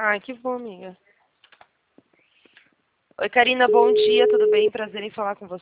Ai, que bom, amiga. Oi, Karina, bom dia, tudo bem? Prazer em falar com você.